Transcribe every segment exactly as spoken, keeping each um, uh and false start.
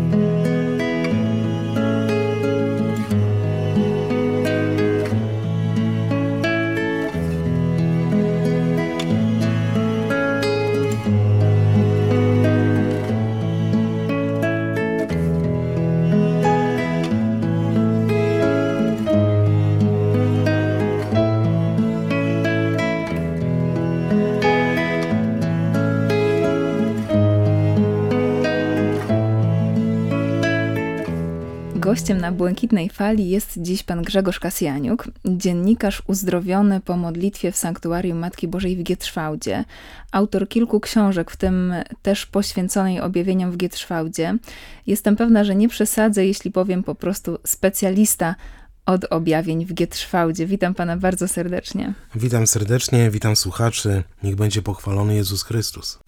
Gościem na Błękitnej Fali jest dziś pan Grzegorz Kasjaniuk, dziennikarz uzdrowiony po modlitwie w Sanktuarium Matki Bożej w Gietrzwałdzie, autor kilku książek, w tym też poświęconej objawieniom w Gietrzwałdzie. Jestem pewna, że nie przesadzę, jeśli powiem po prostu specjalista od objawień w Gietrzwałdzie. Witam pana bardzo serdecznie. Witam serdecznie, witam słuchaczy. Niech będzie pochwalony Jezus Chrystus.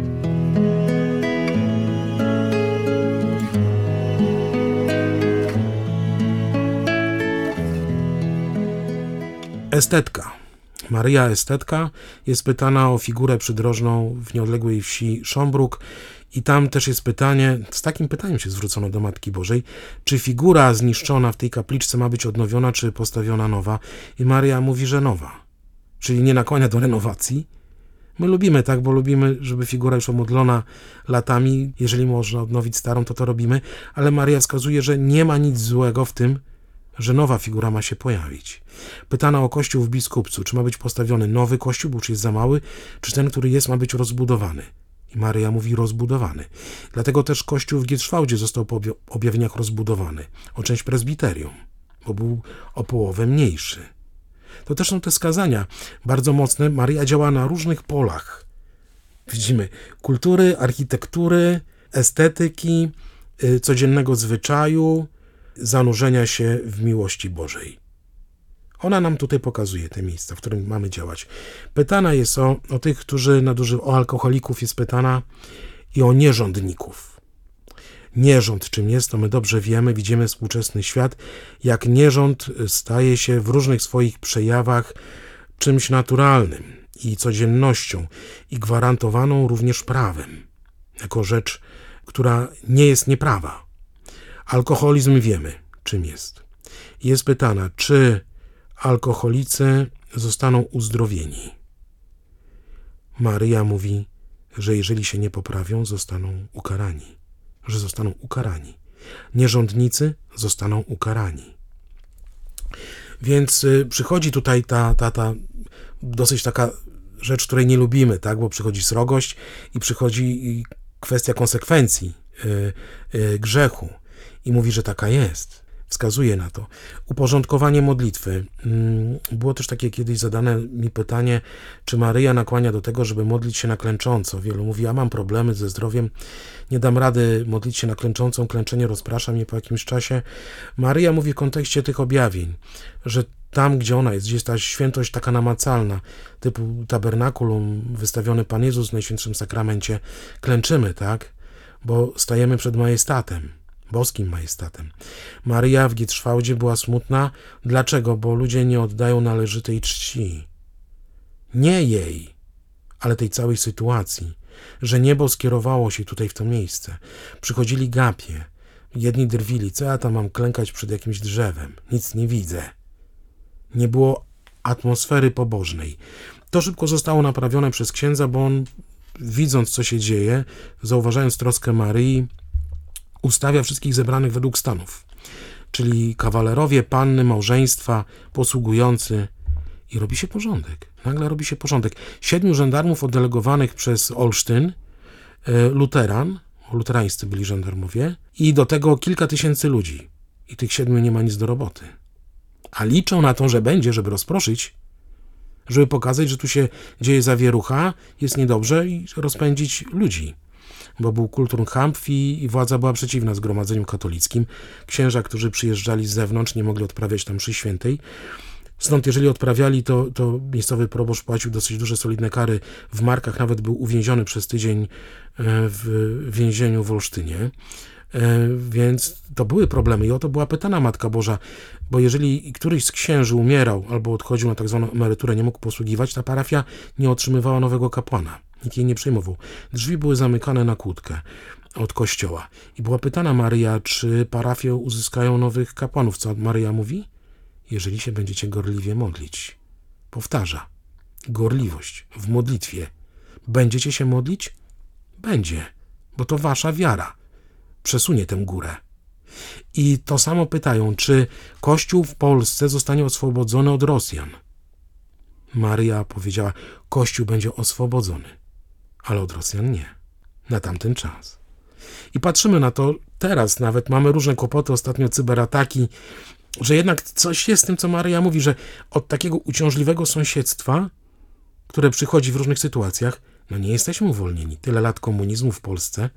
Estetka. Maryja Estetka jest pytana o figurę przydrożną w nieodległej wsi Szombruk i tam też jest pytanie, z takim pytaniem się zwrócono do Matki Bożej, czy figura zniszczona w tej kapliczce ma być odnowiona, czy postawiona nowa? I Maryja mówi, że nowa. Czyli nie nakłania do renowacji. My lubimy tak, bo lubimy, żeby figura już omodlona latami, jeżeli można odnowić starą, to to robimy, ale Maryja wskazuje, że nie ma nic złego w tym, że nowa figura ma się pojawić. Pytana o kościół w Biskupcu, czy ma być postawiony nowy kościół, bo już jest za mały, czy ten, który jest, ma być rozbudowany. I Maryja mówi rozbudowany. Dlatego też kościół w Gietrzwałdzie został po objawieniach rozbudowany o część prezbiterium, bo był o połowę mniejszy. To też są te skazania bardzo mocne. Maryja działa na różnych polach. Widzimy kultury, architektury, estetyki, yy, codziennego zwyczaju, zanurzenia się w miłości Bożej. Ona nam tutaj pokazuje te miejsca, w którym mamy działać. Pytana jest o, o tych, którzy nadużywają, o alkoholików jest pytana i o nierządników. Nierząd czym jest, to my dobrze wiemy, widzimy współczesny świat, jak nierząd staje się w różnych swoich przejawach czymś naturalnym i codziennością i gwarantowaną również prawem, jako rzecz, która nie jest nieprawa. Alkoholizm wiemy, czym jest. Jest pytana, czy alkoholicy zostaną uzdrowieni. Maryja mówi, że jeżeli się nie poprawią, zostaną ukarani. Że zostaną ukarani. Nierządnicy zostaną ukarani. Więc y, przychodzi tutaj ta, ta, ta dosyć taka rzecz, której nie lubimy, tak? Bo przychodzi srogość i przychodzi kwestia konsekwencji y, y, grzechu. I mówi, że taka jest. Wskazuje na to. Uporządkowanie modlitwy. Było też takie kiedyś zadane mi pytanie, czy Maryja nakłania do tego, żeby modlić się na klęcząco. Wielu mówi, ja mam problemy ze zdrowiem, nie dam rady modlić się na klęczącą, klęczenie rozprasza mnie po jakimś czasie. Maryja mówi w kontekście tych objawień, że tam, gdzie ona jest, gdzie jest ta świętość taka namacalna, typu tabernakulum, wystawiony Pan Jezus w Najświętszym Sakramencie, klęczymy, tak? Bo stajemy przed majestatem. Boskim majestatem. Maryja w Gietrzwałdzie była smutna. Dlaczego? Bo ludzie nie oddają należytej czci. Nie jej, ale tej całej sytuacji, że niebo skierowało się tutaj w to miejsce. Przychodzili gapie. Jedni drwili. Co ja tam mam klękać przed jakimś drzewem? Nic nie widzę. Nie było atmosfery pobożnej. To szybko zostało naprawione przez księdza, bo on, widząc co się dzieje, zauważając troskę Maryi, ustawia wszystkich zebranych według stanów, czyli kawalerowie, panny, małżeństwa, posługujący i robi się porządek. Nagle robi się porządek. Siedmiu żandarmów oddelegowanych przez Olsztyn, luteran, luterańscy byli żandarmowie i do tego kilka tysięcy ludzi. I tych siedmiu nie ma nic do roboty. A liczą na to, że będzie, żeby rozproszyć, żeby pokazać, że tu się dzieje zawierucha, jest niedobrze i rozpędzić ludzi. Bo był Kulturkampf i, i władza była przeciwna zgromadzeniom katolickim. Księża, którzy przyjeżdżali z zewnątrz, nie mogli odprawiać tam mszy świętej. Stąd jeżeli odprawiali, to, to miejscowy proboszcz płacił dosyć duże, solidne kary. W markach nawet był uwięziony przez tydzień w więzieniu w Olsztynie. Więc to były problemy i o to była pytana Matka Boża, bo jeżeli któryś z księży umierał albo odchodził na tak zwaną emeryturę, nie mógł posługiwać, ta parafia nie otrzymywała nowego kapłana. Nikt jej nie przejmował. Drzwi były zamykane na kłódkę. od Kościoła. I była pytana Maryja, czy parafie uzyskają nowych kapłanów. Co Maryja mówi? Jeżeli się będziecie gorliwie modlić. Powtarza. Gorliwość w modlitwie. Będziecie się modlić? Będzie, bo to wasza wiara przesunie tę górę. I to samo pytają, czy Kościół w Polsce zostanie oswobodzony od Rosjan. Maryja powiedziała, Kościół będzie oswobodzony, ale od Rosjan nie. Na tamten czas. I patrzymy na to teraz, nawet mamy różne kłopoty, ostatnio cyberataki, że jednak coś jest z tym, co Maryja mówi, że od takiego uciążliwego sąsiedztwa, które przychodzi w różnych sytuacjach, no nie jesteśmy uwolnieni. Tyle lat komunizmu w Polsce,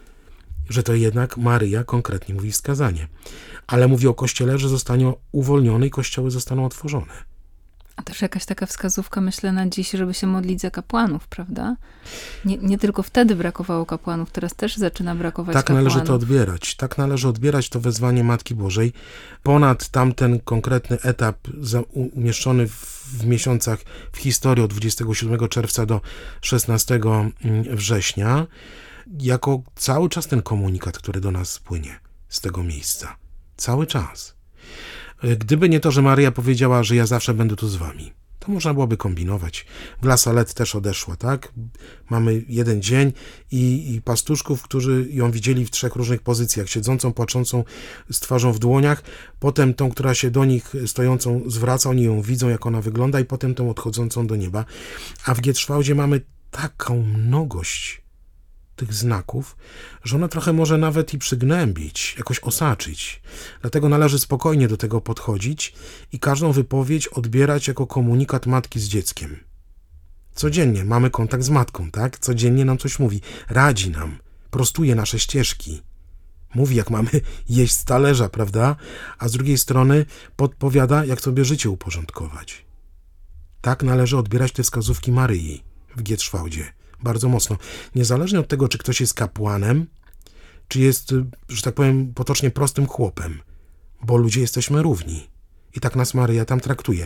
że to jednak Maryja konkretnie mówi wskazanie. Ale mówi o Kościele, że zostanie uwolniony i kościoły zostaną otworzone. A też jakaś taka wskazówka, myślę, na dziś, żeby się modlić za kapłanów, prawda? Nie, nie tylko wtedy brakowało kapłanów, teraz też zaczyna brakować tak kapłanów. Tak należy to odbierać. Tak należy odbierać to wezwanie Matki Bożej. Ponad tamten konkretny etap za, umieszczony w, w miesiącach w historii od dwudziestego siódmego czerwca do szesnastego września, jako cały czas ten komunikat, który do nas płynie z tego miejsca. Cały czas. Gdyby nie to, że Maryja powiedziała, że ja zawsze będę tu z wami, to można byłoby kombinować. W La Salette też odeszła, tak? Mamy jeden dzień i, i pastuszków, którzy ją widzieli w trzech różnych pozycjach. Siedzącą, płaczącą z twarzą w dłoniach, potem tą, która się do nich stojącą zwraca, oni ją widzą, jak ona wygląda, i potem tą odchodzącą do nieba. A w Gietrzwałdzie mamy taką mnogość tych znaków, że ona trochę może nawet i przygnębić, jakoś osaczyć. Dlatego należy spokojnie do tego podchodzić i każdą wypowiedź odbierać jako komunikat matki z dzieckiem. Codziennie mamy kontakt z matką, tak? Codziennie nam coś mówi, radzi nam, prostuje nasze ścieżki. Mówi, jak mamy jeść z talerza, prawda? A z drugiej strony podpowiada, jak sobie życie uporządkować. Tak należy odbierać te wskazówki Maryi w Gietrzwałdzie. Bardzo mocno. Niezależnie od tego, czy ktoś jest kapłanem, czy jest, że tak powiem, potocznie prostym chłopem, bo ludzie jesteśmy równi. I tak nas Maryja tam traktuje.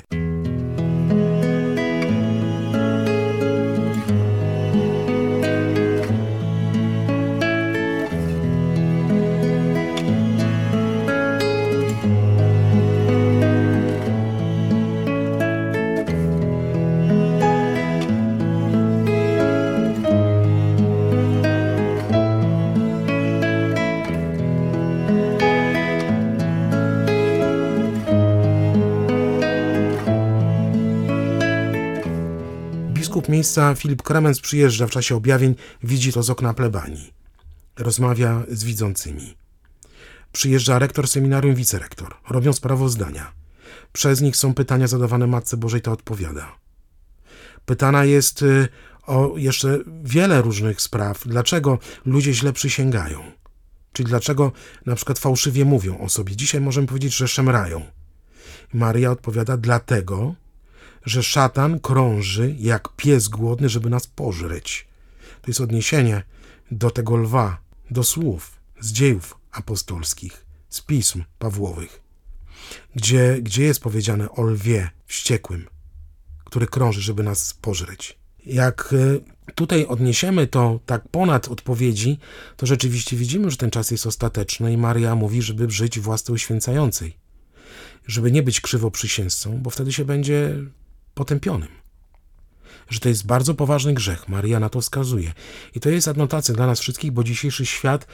Biskup miejsca Filip Kremens przyjeżdża w czasie objawień, widzi to z okna plebanii. Rozmawia z widzącymi. Przyjeżdża rektor seminarium, wicerektor. Robią sprawozdania. Przez nich są pytania zadawane Matce Bożej, to odpowiada. Pytana jest o jeszcze wiele różnych spraw. Dlaczego ludzie źle przysięgają? Czyli dlaczego na przykład fałszywie mówią o sobie? Dzisiaj możemy powiedzieć, że szemrają. Maryja odpowiada, dlatego, że szatan krąży jak pies głodny, żeby nas pożreć. To jest odniesienie do tego lwa, do słów z dziejów apostolskich, z pism Pawłowych, gdzie, gdzie jest powiedziane o lwie wściekłym, który krąży, żeby nas pożreć. Jak tutaj odniesiemy to tak ponad odpowiedzi, to rzeczywiście widzimy, że ten czas jest ostateczny i Maryja mówi, żeby żyć w łasce uświęcającej, żeby nie być krzywoprzysięzcą, bo wtedy się będzie potępionym. Że to jest bardzo poważny grzech. Maryja na to wskazuje. I to jest adnotacja dla nas wszystkich, bo dzisiejszy świat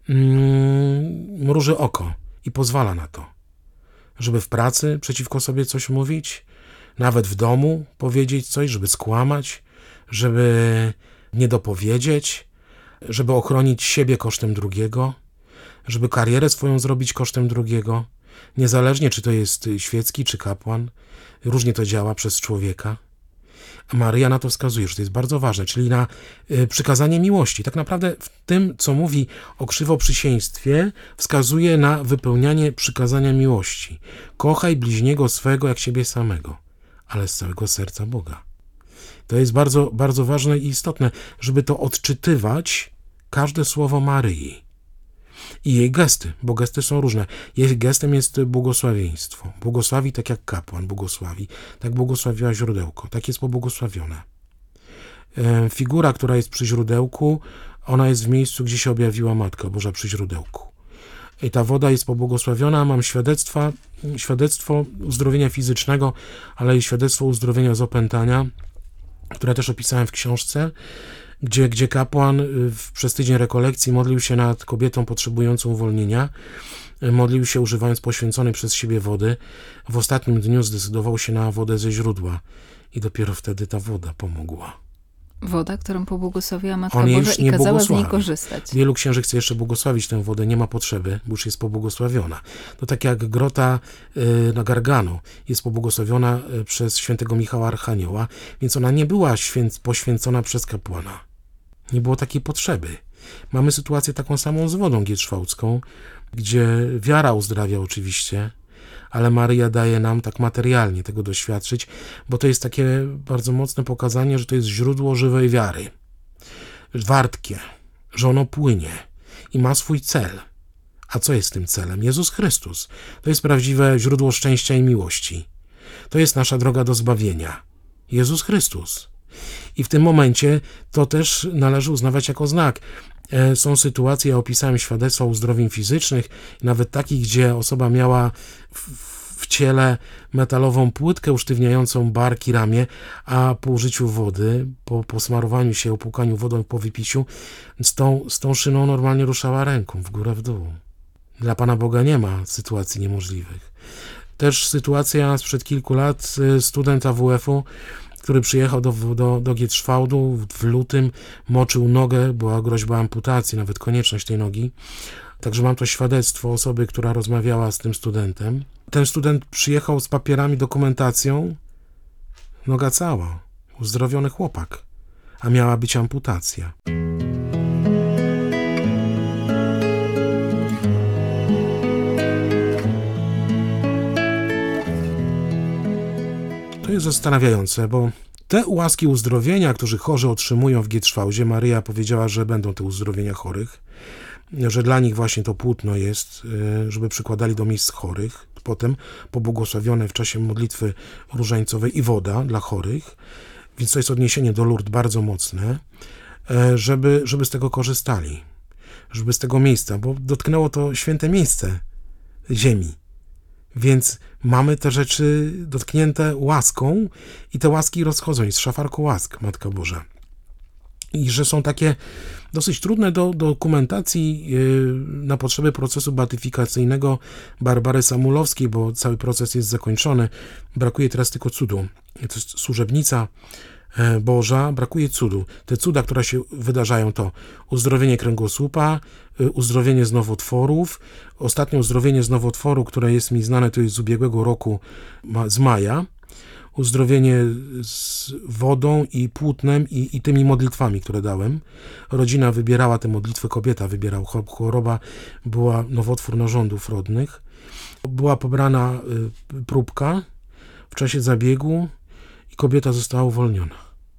mm, mruży oko i pozwala na to. Żeby w pracy przeciwko sobie coś mówić, nawet w domu powiedzieć coś, żeby skłamać, żeby nie dopowiedzieć, żeby ochronić siebie kosztem drugiego, żeby karierę swoją zrobić kosztem drugiego, niezależnie czy to jest świecki, czy kapłan. Różnie to działa przez człowieka. A Maryja na to wskazuje, że to jest bardzo ważne, czyli na y, przykazanie miłości. Tak naprawdę w tym, co mówi o krzywoprzysięstwie, wskazuje na wypełnianie przykazania miłości. Kochaj bliźniego swego jak siebie samego, ale z całego serca Boga. To jest bardzo, bardzo ważne i istotne, żeby to odczytywać każde słowo Maryi. I jej gesty, bo gesty są różne. Jej gestem jest błogosławieństwo. Błogosławi tak jak kapłan błogosławi. Tak błogosławiła źródełko. Tak jest pobłogosławione. Figura, która jest przy źródełku, ona jest w miejscu, gdzie się objawiła Matka Boża przy źródełku. I ta woda jest pobłogosławiona. Mam świadectwa, świadectwo uzdrowienia fizycznego, ale i świadectwo uzdrowienia z opętania, które też opisałem w książce, gdzie, gdzie kapłan w, przez tydzień rekolekcji modlił się nad kobietą potrzebującą uwolnienia. Modlił się używając poświęconej przez siebie wody. W ostatnim dniu zdecydował się na wodę ze źródła i dopiero wtedy ta woda pomogła. Woda, którą pobłogosławiła Matka On Boża już i nie kazała z niej błogosławi. korzystać. Wielu księży chce jeszcze błogosławić tę wodę, nie ma potrzeby, bo już jest pobłogosławiona. To tak jak grota y, na Gargano jest pobłogosławiona y, przez świętego Michała Archanioła, więc ona nie była święc, poświęcona przez kapłana. Nie było takiej potrzeby. Mamy sytuację taką samą z wodą gietrzwałdzką, gdzie wiara uzdrawia oczywiście, ale Maryja daje nam tak materialnie tego doświadczyć, bo to jest takie bardzo mocne pokazanie, że to jest źródło żywej wiary. Wartkie, że ono płynie i ma swój cel. A co jest tym celem? Jezus Chrystus. To jest prawdziwe źródło szczęścia i miłości. To jest nasza droga do zbawienia. Jezus Chrystus. I w tym momencie to też należy uznawać jako znak. Są sytuacje, ja opisałem świadectwa uzdrowień fizycznych, nawet takich, gdzie osoba miała w, w ciele metalową płytkę usztywniającą barki, ramię, a po użyciu wody, po posmarowaniu się, opłukaniu wodą, po wypiciu, z tą, z tą szyną normalnie ruszała ręką w górę, w dół. Dla Pana Boga nie ma sytuacji niemożliwych. Też sytuacja sprzed kilku lat, student A W F-u, który przyjechał do, do, do Gietrzwałdu w lutym, moczył nogę, była groźba amputacji, nawet konieczność tej nogi. Także mam to świadectwo osoby, która rozmawiała z tym studentem. Ten student przyjechał z papierami, dokumentacją, noga cała, uzdrowiony chłopak, a miała być amputacja. To jest zastanawiające, bo te łaski uzdrowienia, którzy chorzy otrzymują w Gietrzwałdzie, Maryja powiedziała, że będą te uzdrowienia chorych, że dla nich właśnie to płótno jest, żeby przykładali do miejsc chorych, potem pobłogosławione w czasie modlitwy różańcowej i woda dla chorych, więc to jest odniesienie do Lourdes bardzo mocne, żeby, żeby z tego korzystali, żeby z tego miejsca, bo dotknęło to święte miejsce ziemi. Więc mamy te rzeczy dotknięte łaską i te łaski rozchodzą. Jest szafarką łask, Matka Boża. I że są takie dosyć trudne do dokumentacji na potrzeby procesu beatyfikacyjnego Barbary Samulowskiej, bo cały proces jest zakończony. Brakuje teraz tylko cudu. To jest służebnica Boża, brakuje cudu. Te cuda, które się wydarzają, to uzdrowienie kręgosłupa, uzdrowienie z nowotworów. Ostatnie uzdrowienie z nowotworu, które jest mi znane, to jest z ubiegłego roku, z maja. Uzdrowienie z wodą i płótnem i, i tymi modlitwami, które dałem. Rodzina wybierała te modlitwy, kobieta wybierała. Choroba była nowotwór narządów rodnych. Była pobrana próbka w czasie zabiegu i kobieta została uwolniona.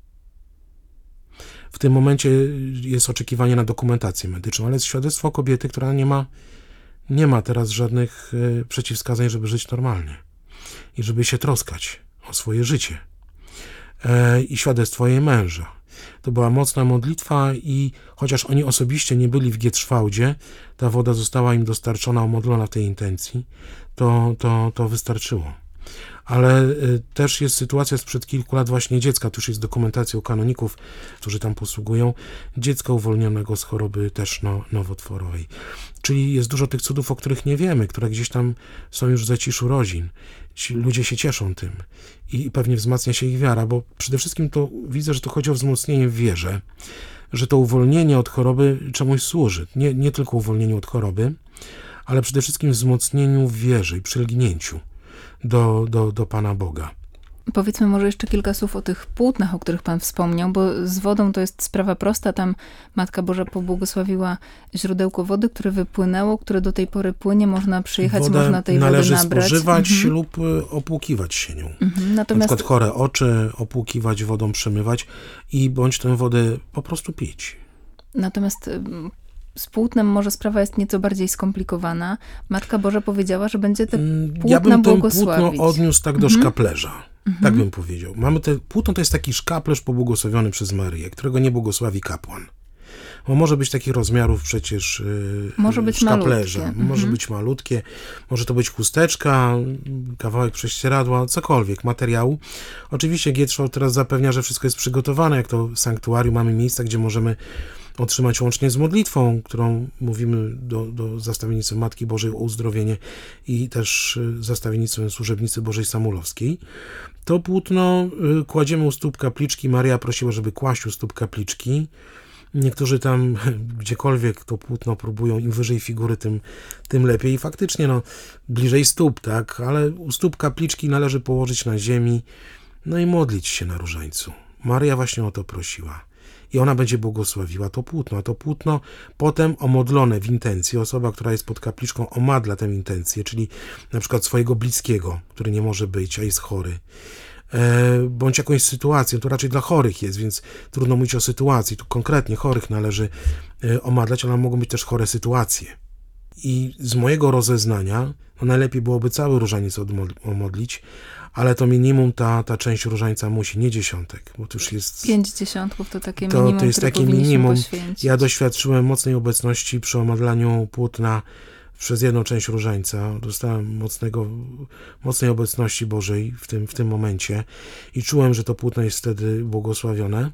W tym momencie jest oczekiwanie na dokumentację medyczną, ale jest świadectwo kobiety, która nie ma, nie ma teraz żadnych przeciwwskazań, żeby żyć normalnie i żeby się troskać o swoje życie. I świadectwo jej męża. To była mocna modlitwa i chociaż oni osobiście nie byli w Gietrzwałdzie, ta woda została im dostarczona, omodlona w tej intencji, to, to, to wystarczyło. Ale y, też jest sytuacja sprzed kilku lat właśnie dziecka, tu już jest dokumentacja u kanoników, którzy tam posługują, dziecka uwolnionego z choroby też no, nowotworowej. Czyli jest dużo tych cudów, o których nie wiemy, które gdzieś tam są już w zaciszu rodzin. Ci ludzie się cieszą tym i pewnie wzmacnia się ich wiara, bo przede wszystkim to widzę, że to chodzi o wzmocnienie w wierze, że to uwolnienie od choroby czemuś służy. Nie, nie tylko uwolnieniu od choroby, ale przede wszystkim wzmocnieniu w wierze i przylgnięciu do, do, do Pana Boga. Powiedzmy może jeszcze kilka słów o tych płótnach, o których Pan wspomniał, bo z wodą to jest sprawa prosta. Tam Matka Boża pobłogosławiła źródełko wody, które wypłynęło, które do tej pory płynie. Można przyjechać, Wodę można tej wody należy nabrać. spożywać Mhm. lub opłukiwać się nią. Mhm. Natomiast... Na przykład chore oczy opłukiwać, wodą przemywać i bądź tę wodę po prostu pić. Natomiast z płótnem może sprawa jest nieco bardziej skomplikowana. Matka Boża powiedziała, że będzie te płótna ja bym błogosławić. Płótno odniósł tak do mhm. szkaplerza. Mhm. Tak bym powiedział. Mamy te, płótno to jest taki szkaplerz pobłogosławiony przez Maryję, którego nie błogosławi kapłan. bo może być takich rozmiarów przecież może być szkaplerza. malutkie. Może mhm. być malutkie, może to być chusteczka, kawałek prześcieradła, cokolwiek, materiału. Oczywiście Gietrzwałd teraz zapewnia, że wszystko jest przygotowane, jak to w sanktuarium mamy miejsca, gdzie możemy otrzymać łącznie z modlitwą, którą mówimy do, do zastawiennictwa Matki Bożej o uzdrowienie i też zastawiennictwem Służebnicy Bożej Samulowskiej. To płótno kładziemy u stóp kapliczki. Maria prosiła, żeby kłaść u stóp kapliczki. Niektórzy tam gdziekolwiek to płótno próbują, im wyżej figury, tym, tym lepiej. I faktycznie, no, bliżej stóp, tak, ale u stóp kapliczki należy położyć na ziemi, no i modlić się na różańcu. Maria właśnie o to prosiła. I ona będzie błogosławiła to płótno. A to płótno potem omodlone w intencji, osoba, która jest pod kapliczką, omadla tę intencję, czyli na przykład swojego bliskiego, który nie może być, a jest chory. E, bądź jakąś sytuację, to raczej dla chorych jest, więc trudno mówić o sytuacji. Tu konkretnie chorych należy e, omadlać, ale mogą być też chore sytuacje. I z mojego rozeznania, no najlepiej byłoby cały różaniec omodlić, ale to minimum ta, ta część różańca musi, nie dziesiątek, bo to już jest... Pięć dziesiątków to takie to, minimum, to jest które takie powinniśmy minimum. poświęcić. Ja doświadczyłem mocnej obecności przy omadlaniu płótna przez jedną część różańca. Dostałem mocnego, mocnej obecności Bożej w tym, w tym momencie i czułem, że to płótno jest wtedy błogosławione.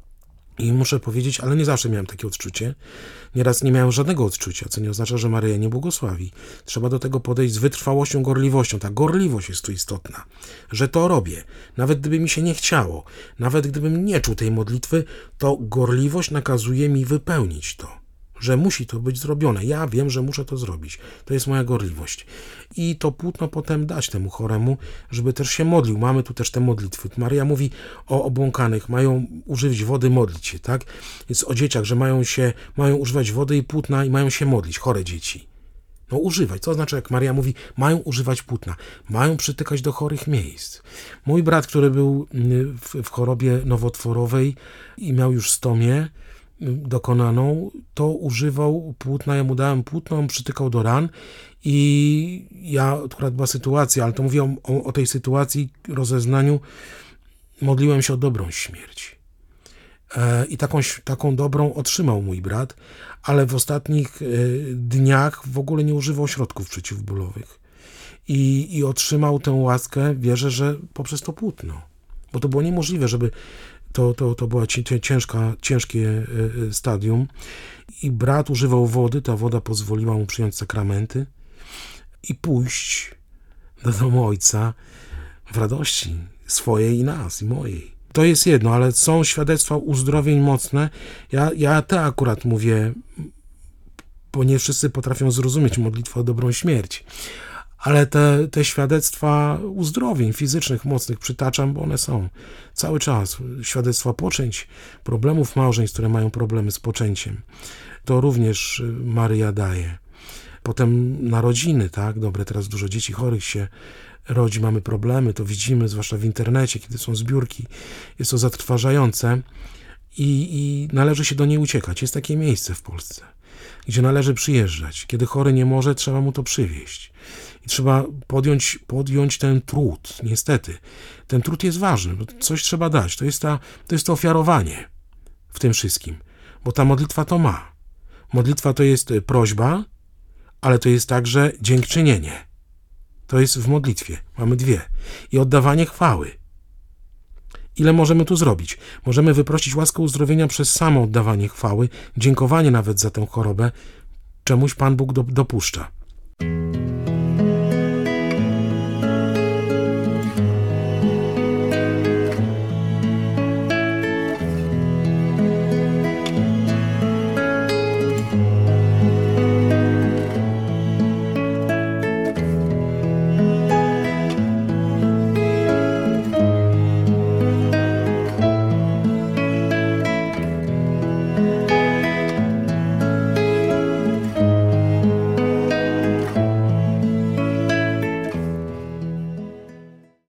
I muszę powiedzieć, ale nie zawsze miałem takie odczucie. Nieraz nie miałem żadnego odczucia, co nie oznacza, że Maryja nie błogosławi. Trzeba do tego podejść z wytrwałością, gorliwością. Ta gorliwość jest tu istotna, że to robię. Nawet gdyby mi się nie chciało, nawet gdybym nie czuł tej modlitwy, to gorliwość nakazuje mi wypełnić to. Że musi to być zrobione. Ja wiem, że muszę to zrobić. To jest moja gorliwość. I to płótno potem dać temu choremu, żeby też się modlił. Mamy tu też te modlitwy. Maryja mówi o obłąkanych, mają użyć wody, modlić się, tak? Jest o dzieciach, że mają się, mają używać wody i płótna i mają się modlić, chore dzieci. No używać. Co znaczy, jak Maryja mówi, mają używać płótna, mają przytykać do chorych miejsc. Mój brat, który był w, w chorobie nowotworowej i miał już stomię dokonaną, to używał płótna, ja mu dałem płótno, on przytykał do ran i ja, akurat była sytuacja, ale to mówię o, o tej sytuacji, rozeznaniu, modliłem się o dobrą śmierć. E, I taką, taką dobrą otrzymał mój brat, ale w ostatnich e, dniach w ogóle nie używał środków przeciwbólowych. I, I otrzymał tę łaskę, wierzę, że poprzez to płótno. Bo to było niemożliwe, żeby To, to, to było ciężka, ciężkie stadium i brat używał wody, ta woda pozwoliła mu przyjąć sakramenty i pójść do domu Ojca w radości swojej i nas, i mojej. To jest jedno, ale są świadectwa uzdrowień mocne. Ja, ja te akurat mówię, bo nie wszyscy potrafią zrozumieć modlitwę o dobrą śmierć. Ale te, te świadectwa uzdrowień fizycznych, mocnych przytaczam, bo one są cały czas. Świadectwa poczęć, problemów małżeństw, które mają problemy z poczęciem. To również Maryja daje. Potem narodziny, tak? Dobre, teraz dużo dzieci chorych się rodzi, mamy problemy, to widzimy, zwłaszcza w internecie, kiedy są zbiórki. Jest to zatrważające i, i należy się do niej uciekać. Jest takie miejsce w Polsce, gdzie należy przyjeżdżać. Kiedy chory nie może, trzeba mu to przywieźć. I trzeba podjąć, podjąć ten trud, niestety. Ten trud jest ważny, bo coś trzeba dać. To jest, ta, to jest to ofiarowanie w tym wszystkim, bo ta modlitwa to ma. Modlitwa to jest prośba, ale to jest także dziękczynienie. To jest w modlitwie. Mamy dwie. I oddawanie chwały. Ile możemy tu zrobić? Możemy wyprosić łaskę uzdrowienia przez samo oddawanie chwały, dziękowanie nawet za tę chorobę, czemuś Pan Bóg do, dopuszcza.